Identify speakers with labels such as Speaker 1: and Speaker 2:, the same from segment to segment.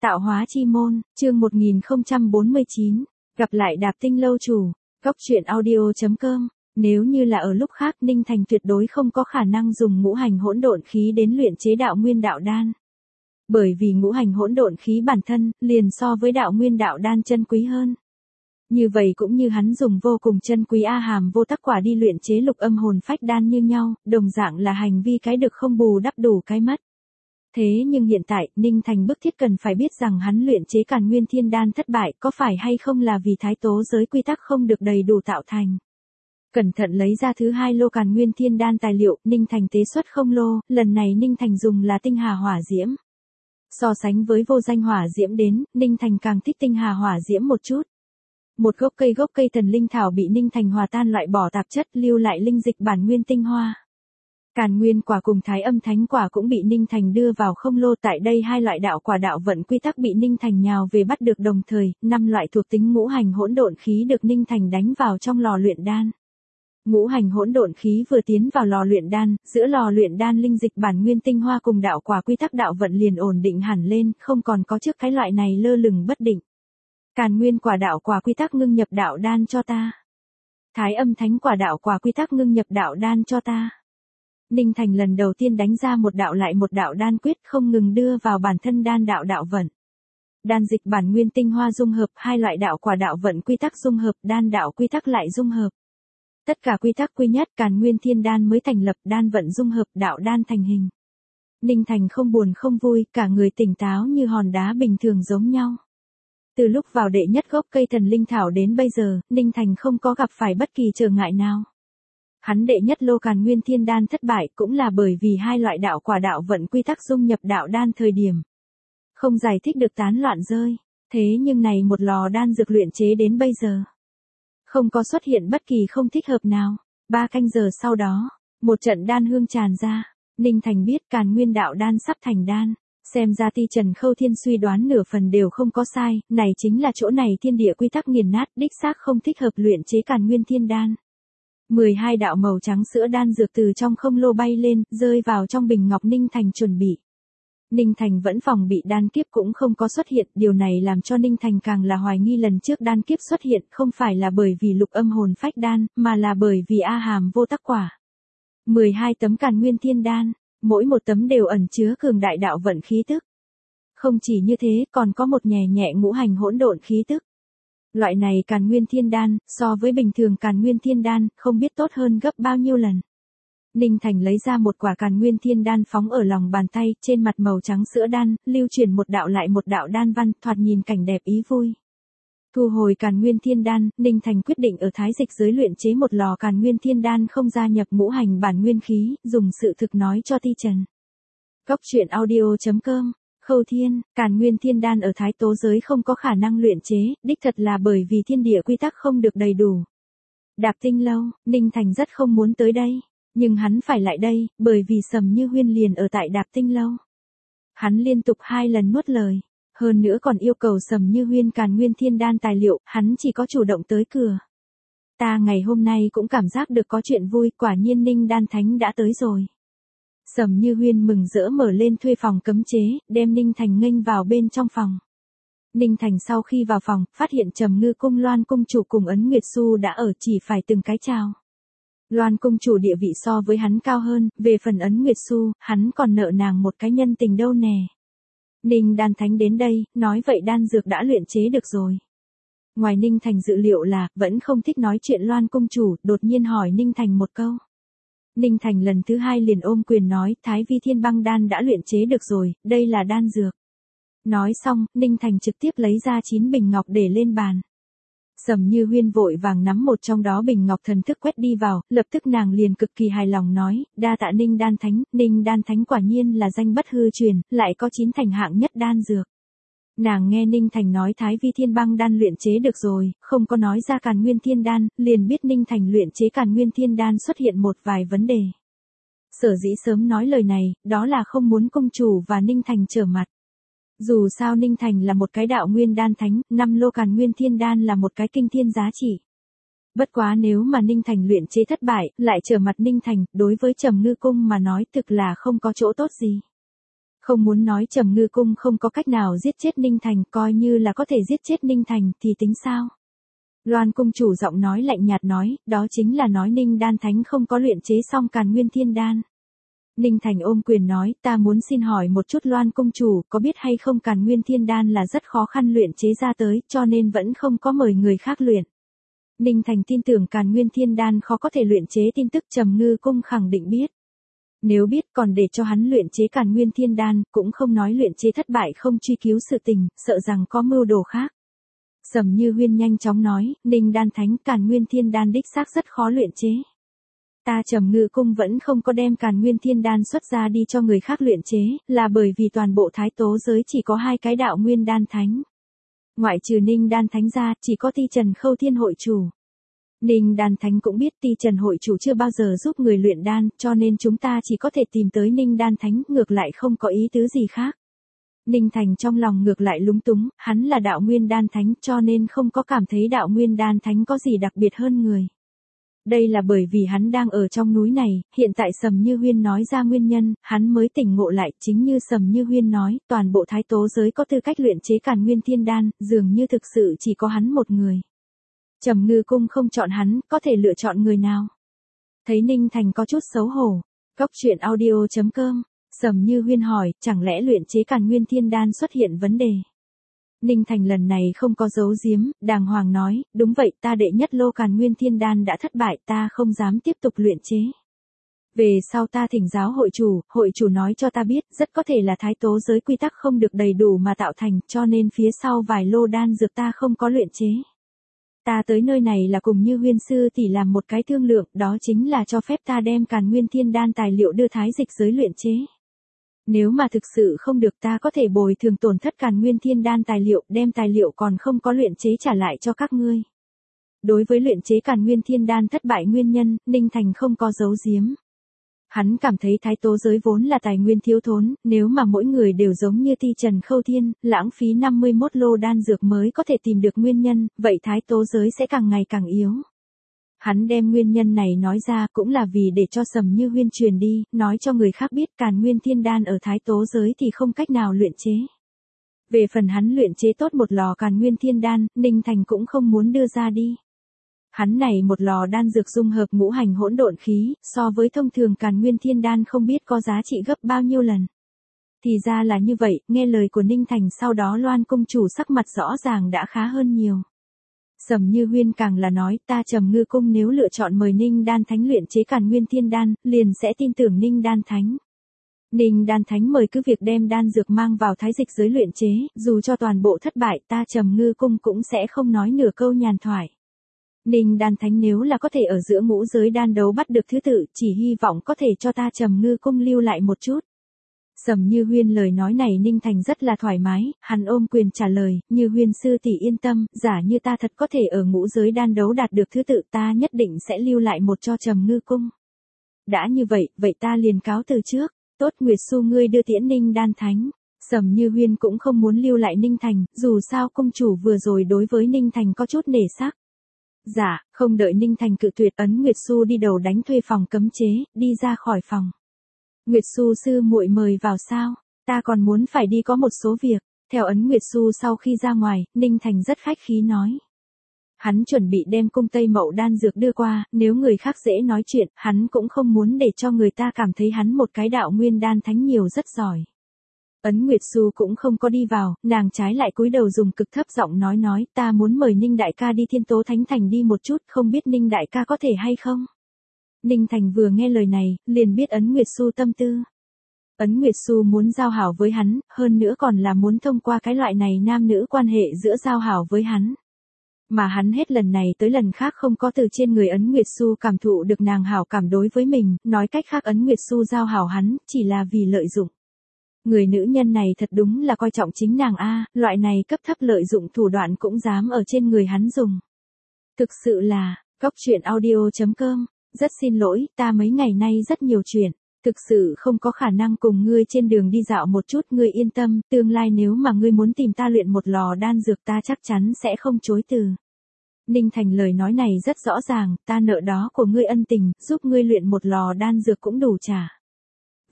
Speaker 1: Tạo hóa chi môn, chương 1049, gặp lại Đạp Tinh lâu chủ, góc truyện audio.com. Nếu như là ở lúc khác, Ninh Thành tuyệt đối không có khả năng dùng ngũ hành hỗn độn khí đến luyện chế đạo nguyên đạo đan. Bởi vì ngũ hành hỗn độn khí bản thân, liền so với đạo nguyên đạo đan chân quý hơn. Như vậy cũng như hắn dùng vô cùng chân quý A Hàm vô tắc quả đi luyện chế lục âm hồn phách đan như nhau, đồng dạng là hành vi cái được không bù đắp đủ cái mất. Thế nhưng hiện tại, Ninh Thành bức thiết cần phải biết rằng hắn luyện chế Càn Nguyên Thiên Đan thất bại có phải hay không là vì thái tố giới quy tắc không được đầy đủ tạo thành. Cẩn thận lấy ra thứ 2 lô Càn Nguyên Thiên Đan tài liệu, Ninh Thành tế xuất không lô, lần này Ninh Thành dùng là tinh hà hỏa diễm. So sánh với vô danh hỏa diễm đến, Ninh Thành càng thích tinh hà hỏa diễm một chút. Một gốc cây thần linh thảo bị Ninh Thành hòa tan loại bỏ tạp chất, lưu lại linh dịch bản nguyên tinh hoa. Càn nguyên quả cùng thái âm thánh quả cũng bị Ninh Thành đưa vào không lô, tại đây hai loại đạo quả đạo vận quy tắc bị Ninh Thành nhào về bắt được đồng thời, 5 loại thuộc tính ngũ hành hỗn độn khí được Ninh Thành đánh vào trong lò luyện đan. Ngũ hành hỗn độn khí vừa tiến vào lò luyện đan, giữa lò luyện đan linh dịch bản nguyên tinh hoa cùng đạo quả quy tắc đạo vận liền ổn định hẳn lên, không còn có trước cái loại này lơ lửng bất định. Càn nguyên quả đạo quả quy tắc ngưng nhập đạo đan cho ta. Thái âm thánh quả đạo quả quy tắc ngưng nhập đạo đan cho ta. Ninh Thành lần đầu tiên đánh ra một đạo lại một đạo đan quyết, không ngừng đưa vào bản thân đan đạo đạo vận. Đan dịch bản nguyên tinh hoa dung hợp, hai loại đạo quả đạo vận quy tắc dung hợp, đan đạo quy tắc lại dung hợp. Tất cả quy tắc quy nhất, Càn Nguyên Thiên Đan mới thành lập, đan vận dung hợp, đạo đan thành hình. Ninh Thành không buồn không vui, cả người tỉnh táo như hòn đá bình thường giống nhau. Từ lúc vào đệ nhất gốc cây thần linh thảo đến bây giờ, Ninh Thành không có gặp phải bất kỳ trở ngại nào. Hắn đệ nhất lô Càn Nguyên Thiên Đan thất bại cũng là bởi vì hai loại đạo quả đạo vận quy tắc dung nhập đạo đan thời điểm. Không giải thích được tán loạn rơi. Thế nhưng này một lò đan dược luyện chế đến bây giờ. Không có xuất hiện bất kỳ không thích hợp nào. 3 canh giờ sau đó, một trận đan hương tràn ra. Ninh Thành biết Càn Nguyên đạo đan sắp thành đan. Xem ra Ti Trần Khâu Thiên suy đoán nửa phần đều không có sai. Này chính là chỗ này thiên địa quy tắc nghiền nát, đích xác không thích hợp luyện chế Càn Nguyên Thiên Đan. 12 đạo màu trắng sữa đan dược từ trong không lô bay lên, rơi vào trong bình ngọc Ninh Thành chuẩn bị. Ninh Thành vẫn phòng bị đan kiếp cũng không có xuất hiện, điều này làm cho Ninh Thành càng là hoài nghi lần trước đan kiếp xuất hiện không phải là bởi vì lục âm hồn phách đan, mà là bởi vì A Hàm vô tắc quả. 12 tấm Càn Nguyên Thiên Đan, mỗi một tấm đều ẩn chứa cường đại đạo vận khí tức. Không chỉ như thế, còn có một nhẹ nhẹ ngũ hành hỗn độn khí tức. Loại này Càn Nguyên Thiên Đan, so với bình thường Càn Nguyên Thiên Đan, không biết tốt hơn gấp bao nhiêu lần. Ninh Thành lấy ra một quả Càn Nguyên Thiên Đan phóng ở lòng bàn tay, trên mặt màu trắng sữa đan, lưu chuyển một đạo lại một đạo đan văn, thoạt nhìn cảnh đẹp ý vui. Thu hồi Càn Nguyên Thiên Đan, Ninh Thành quyết định ở thái dịch giới luyện chế một lò Càn Nguyên Thiên Đan không gia nhập ngũ hành bản nguyên khí, dùng sự thực nói cho Ti Trần. Góc truyện audio.com. Khâu Thiên, Càn Nguyên Thiên Đan ở thái tố giới không có khả năng luyện chế, đích thật là bởi vì thiên địa quy tắc không được đầy đủ. Đạp Tinh lâu, Ninh Thành rất không muốn tới đây, nhưng hắn phải lại đây, bởi vì Sầm Như Huyên liền ở tại Đạp Tinh lâu. Hắn liên tục 2 lần nuốt lời, hơn nữa còn yêu cầu Sầm Như Huyên Càn Nguyên Thiên Đan tài liệu, hắn chỉ có chủ động tới cửa. Ta ngày hôm nay cũng cảm giác được có chuyện vui, quả nhiên Ninh Đan Thánh đã tới rồi. Sầm Như Huyên mừng rỡ mở lên thuê phòng cấm chế, đem Ninh Thành nghênh vào bên trong phòng. Ninh Thành sau khi vào phòng, phát hiện Trầm Ngư cung Loan cung chủ cùng Ấn Nguyệt Xu đã ở, chỉ phải từng cái chào. Loan cung chủ địa vị so với hắn cao hơn, về phần Ấn Nguyệt Xu, hắn còn nợ nàng một cái nhân tình đâu nè. Ninh Đan Thánh đến đây, nói vậy đan dược đã luyện chế được rồi. Ngoài Ninh Thành dự liệu là, vẫn không thích nói chuyện Loan cung chủ, đột nhiên hỏi Ninh Thành một câu. Ninh Thành lần thứ 2 liền ôm quyền nói, Thái Vi Thiên Băng Đan đã luyện chế được rồi, đây là đan dược. Nói xong, Ninh Thành trực tiếp lấy ra 9 bình ngọc để lên bàn. Sầm Như Huyên vội vàng nắm một trong đó bình ngọc thần thức quét đi vào, lập tức nàng liền cực kỳ hài lòng nói, đa tạ Ninh Đan Thánh quả nhiên là danh bất hư truyền, lại có 9 thành hạng nhất đan dược. Nàng nghe Ninh Thành nói Thái Vi Thiên Băng Đan luyện chế được rồi, không có nói ra Càn Nguyên Thiên Đan, liền biết Ninh Thành luyện chế Càn Nguyên Thiên Đan xuất hiện một vài vấn đề. Sở dĩ sớm nói lời này, đó là không muốn công chủ và Ninh Thành trở mặt. Dù sao Ninh Thành là một cái đạo nguyên đan thánh, 5 lô Càn Nguyên Thiên Đan là một cái kinh thiên giá trị. Bất quá nếu mà Ninh Thành luyện chế thất bại, lại trở mặt Ninh Thành, đối với Trầm Ngư cung mà nói thực là không có chỗ tốt gì. Không muốn nói Trầm Ngư Cung không có cách nào giết chết Ninh Thành, coi như là có thể giết chết Ninh Thành thì tính sao? Loan cung chủ giọng nói lạnh nhạt nói, đó chính là nói Ninh Đan Thánh không có luyện chế xong Càn Nguyên Thiên Đan. Ninh Thành ôm quyền nói, ta muốn xin hỏi một chút Loan cung chủ, có biết hay không Càn Nguyên Thiên Đan là rất khó khăn luyện chế ra tới, cho nên vẫn không có mời người khác luyện. Ninh Thành tin tưởng Càn Nguyên Thiên Đan khó có thể luyện chế, tin tức Trầm Ngư Cung khẳng định biết. Nếu biết còn để cho hắn luyện chế Càn Nguyên Thiên Đan, cũng không nói luyện chế thất bại không truy cứu sự tình, sợ rằng có mưu đồ khác. Sầm Như Huyên nhanh chóng nói, Ninh Đan Thánh, Càn Nguyên Thiên Đan đích xác rất khó luyện chế. Ta Trầm Ngư Cung vẫn không có đem Càn Nguyên Thiên Đan xuất ra đi cho người khác luyện chế, là bởi vì toàn bộ Thái Tố giới chỉ có 2 cái đạo Nguyên Đan Thánh. Ngoại trừ Ninh Đan Thánh ra, chỉ có Ti Trần Khâu Thiên hội chủ. Ninh Đan Thánh cũng biết Ti Trần hội chủ chưa bao giờ giúp người luyện đan, cho nên chúng ta chỉ có thể tìm tới Ninh Đan Thánh, ngược lại không có ý tứ gì khác. Ninh Thành trong lòng ngược lại lúng túng, hắn là đạo Nguyên Đan Thánh cho nên không có cảm thấy đạo Nguyên Đan Thánh có gì đặc biệt hơn người. Đây là bởi vì hắn đang ở trong núi này, hiện tại Sầm Như Huyên nói ra nguyên nhân, hắn mới tỉnh ngộ lại, chính như Sầm Như Huyên nói, toàn bộ Thái Tố giới có tư cách luyện chế Càn Nguyên Thiên Đan, dường như thực sự chỉ có hắn một người. Trầm Ngư Cung không chọn hắn, có thể lựa chọn người nào? Thấy Ninh Thành có chút xấu hổ. Góc truyện audio.com, Sầm Như Huyên hỏi, chẳng lẽ luyện chế Càn Nguyên Thiên Đan xuất hiện vấn đề? Ninh Thành lần này không có giấu giếm, đàng hoàng nói, đúng vậy, ta đệ nhất lô Càn Nguyên Thiên Đan đã thất bại, ta không dám tiếp tục luyện chế. Về sau ta thỉnh giáo hội chủ nói cho ta biết, rất có thể là Thái Tố giới quy tắc không được đầy đủ mà tạo thành, cho nên phía sau vài lô đan dược ta không có luyện chế. Ta tới nơi này là cùng Như Huyên sư tỷ làm một cái thương lượng, đó chính là cho phép ta đem Càn Nguyên Thiên Đan tài liệu đưa Thái Dịch giới luyện chế. Nếu mà thực sự không được ta có thể bồi thường tổn thất Càn Nguyên Thiên Đan tài liệu, đem tài liệu còn không có luyện chế trả lại cho các ngươi. Đối với luyện chế Càn Nguyên Thiên Đan thất bại nguyên nhân, Ninh Thành không có giấu giếm. Hắn cảm thấy Thái Tố giới vốn là tài nguyên thiếu thốn, nếu mà mỗi người đều giống như Ti Trần Khâu Thiên, lãng phí 51 lô đan dược mới có thể tìm được nguyên nhân, vậy Thái Tố giới sẽ càng ngày càng yếu. Hắn đem nguyên nhân này nói ra cũng là vì để cho Sầm Như Huyên truyền đi, nói cho người khác biết Càn Nguyên Thiên Đan ở Thái Tố giới thì không cách nào luyện chế. Về phần hắn luyện chế tốt một lò Càn Nguyên Thiên Đan, Ninh Thành cũng không muốn đưa ra đi. Hắn này một lò đan dược dung hợp ngũ hành hỗn độn khí, so với thông thường Càn Nguyên Thiên Đan không biết có giá trị gấp bao nhiêu lần. Thì ra là như vậy, nghe lời của Ninh Thành sau đó Loan cung chủ sắc mặt rõ ràng đã khá hơn nhiều. Sầm Như Huyên càng là nói, ta Trầm Ngư Cung nếu lựa chọn mời Ninh Đan Thánh luyện chế Càn Nguyên Thiên Đan, liền sẽ tin tưởng Ninh Đan Thánh. Ninh Đan Thánh mời cứ việc đem đan dược mang vào Thái Dịch giới luyện chế, dù cho toàn bộ thất bại ta Trầm Ngư Cung cũng sẽ không nói nửa câu nhàn thoại. Ninh Đan Thánh nếu là có thể ở giữa ngũ giới đan đấu bắt được thứ tự, chỉ hy vọng có thể cho ta Trầm Ngư Cung lưu lại một chút. Sầm Như Huyên lời nói này Ninh Thành rất là thoải mái, hắn ôm quyền trả lời, Như Huyên sư tỷ yên tâm, giả như ta thật có thể ở ngũ giới đan đấu đạt được thứ tự ta nhất định sẽ lưu lại một cho Trầm Ngư Cung. Đã như vậy, vậy ta liền cáo từ trước, tốt Nguyệt Xu ngươi đưa tiễn Ninh Đan Thánh. Sầm Như Huyên cũng không muốn lưu lại Ninh Thành, dù sao cung chủ vừa rồi đối với Ninh Thành có chút nể sắc. Dạ, không đợi Ninh Thành cự tuyệt ấn Nguyệt Xu đi đầu đánh thuê phòng cấm chế, đi ra khỏi phòng. Nguyệt Xu sư muội mời vào sao, ta còn muốn phải đi có một số việc, theo ấn Nguyệt Xu sau khi ra ngoài, Ninh Thành rất khách khí nói. Hắn chuẩn bị đem cung Tây Mậu đan dược đưa qua, nếu người khác dễ nói chuyện, hắn cũng không muốn để cho người ta cảm thấy hắn một cái đạo Nguyên Đan Thánh nhiều rất giỏi. Ấn Nguyệt Xu cũng không có đi vào, nàng trái lại cúi đầu dùng cực thấp giọng nói, ta muốn mời Ninh đại ca đi Thiên Tố Thánh Thành đi một chút, không biết Ninh đại ca có thể hay không? Ninh Thành vừa nghe lời này, liền biết Ấn Nguyệt Xu tâm tư. Ấn Nguyệt Xu muốn giao hảo với hắn, hơn nữa còn là muốn thông qua cái loại này nam nữ quan hệ giữa giao hảo với hắn. Mà hắn hết lần này tới lần khác không có từ trên người Ấn Nguyệt Xu cảm thụ được nàng hảo cảm đối với mình, nói cách khác Ấn Nguyệt Xu giao hảo hắn, chỉ là vì lợi dụng. Người nữ nhân này thật đúng là coi trọng chính nàng a, loại này cấp thấp lợi dụng thủ đoạn cũng dám ở trên người hắn dùng. Thực sự là, góc truyện audio.com, rất xin lỗi, ta mấy ngày nay rất nhiều chuyện, thực sự không có khả năng cùng ngươi trên đường đi dạo một chút, ngươi yên tâm, tương lai nếu mà ngươi muốn tìm ta luyện một lò đan dược ta chắc chắn sẽ không chối từ. Ninh Thành lời nói này rất rõ ràng, ta nợ đó của ngươi ân tình, giúp ngươi luyện một lò đan dược cũng đủ trả.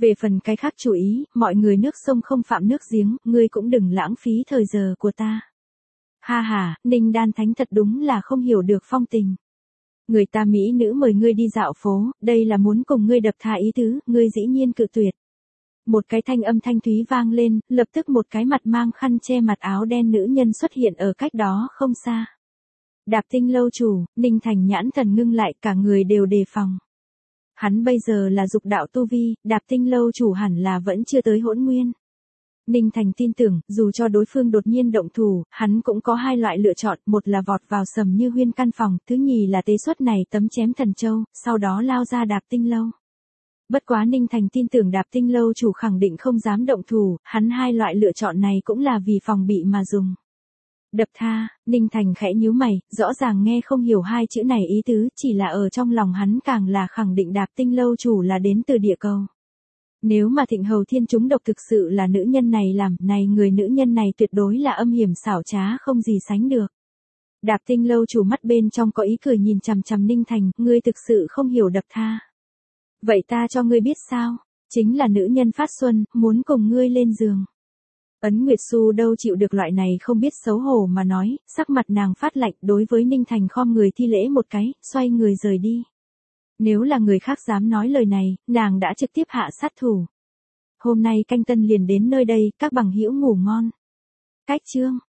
Speaker 1: Về phần cái khác chú ý, mọi người nước sông không phạm nước giếng, ngươi cũng đừng lãng phí thời giờ của ta. Ha ha, Ninh Đan Thánh thật đúng là không hiểu được phong tình. Người ta mỹ nữ mời ngươi đi dạo phố, đây là muốn cùng ngươi đập tha ý tứ, ngươi dĩ nhiên cự tuyệt. Một cái thanh âm thanh thúy vang lên, lập tức một cái mặt mang khăn che mặt áo đen nữ nhân xuất hiện ở cách đó không xa. Đạp Tinh lâu chủ, Ninh Thành nhãn thần ngưng lại, cả người đều đề phòng. Hắn bây giờ là dục đạo tu vi, Đạp Tinh lâu chủ hẳn là vẫn chưa tới hỗn nguyên. Ninh Thành tin tưởng, dù cho đối phương đột nhiên động thủ, hắn cũng có hai loại lựa chọn, một là vọt vào Sầm Như Huyên căn phòng, thứ nhì là tế xuất này tấm chém thần châu, sau đó lao ra Đạp Tinh lâu. Bất quá Ninh Thành tin tưởng Đạp Tinh lâu chủ khẳng định không dám động thủ, hắn hai loại lựa chọn này cũng là vì phòng bị mà dùng. Đập tha, Ninh Thành khẽ nhíu mày, rõ ràng nghe không hiểu hai chữ này ý tứ, chỉ là ở trong lòng hắn càng là khẳng định Đạp Tinh lâu chủ là đến từ địa cầu. Nếu mà Thịnh Hầu Thiên chúng độc thực sự là nữ nhân này làm, này người nữ nhân này tuyệt đối là âm hiểm xảo trá không gì sánh được. Đạp Tinh lâu chủ mắt bên trong có ý cười nhìn chằm chằm Ninh Thành, ngươi thực sự không hiểu đập tha. Vậy ta cho ngươi biết sao, chính là nữ nhân phát xuân, muốn cùng ngươi lên giường. Ấn Nguyệt Xu đâu chịu được loại này không biết xấu hổ mà nói, sắc mặt nàng phát lạnh đối với Ninh Thành khom người thi lễ một cái, xoay người rời đi. Nếu là người khác dám nói lời này, nàng đã trực tiếp hạ sát thủ. Hôm nay canh tân liền đến nơi đây, các bằng hữu ngủ ngon. Cách chương